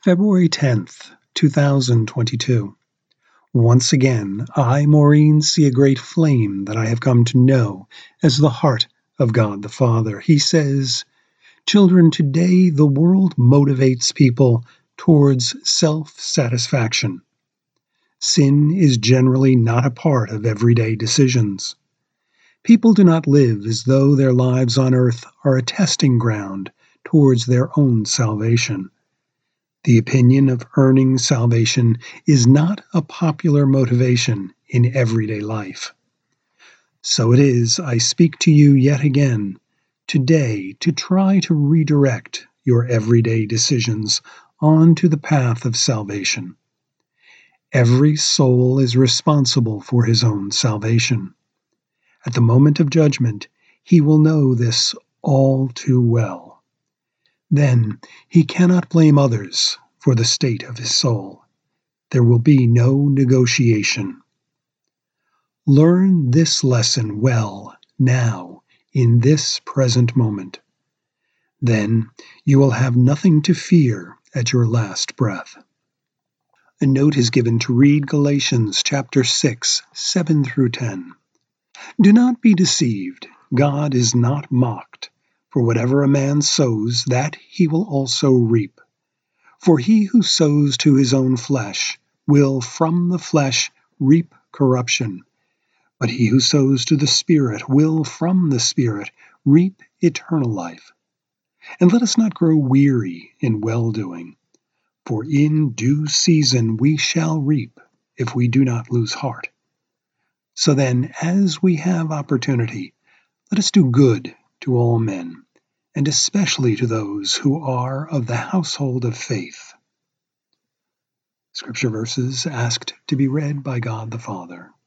February 10th, 2022. Once again, I, Maureen, see a great flame that I have come to know as the heart of God the Father. He says, "Children, today the world motivates people towards self-satisfaction. Sin is generally not a part of everyday decisions. People do not live as though their lives on earth are a testing ground towards their own salvation. The opinion of earning salvation is not a popular motivation in everyday life. So it is I speak to you yet again today to try to redirect your everyday decisions onto the path of salvation. Every soul is responsible for his own salvation. At the moment of judgment, he will know this all too well. Then he cannot blame others for the state of his soul. There will be no negotiation. Learn this lesson well now, in this present moment. Then you will have nothing to fear at your last breath." A note is given to read Galatians chapter 6, 7 through 10. "Do not be deceived. God is not mocked. For whatever a man sows, that he will also reap. For he who sows to his own flesh will from the flesh reap corruption, but he who sows to the Spirit will from the Spirit reap eternal life. And let us not grow weary in well-doing, for in due season we shall reap if we do not lose heart. So then, as we have opportunity, let us do good to all men, and especially to those who are of the household of faith." Scripture verses asked to be read by God the Father.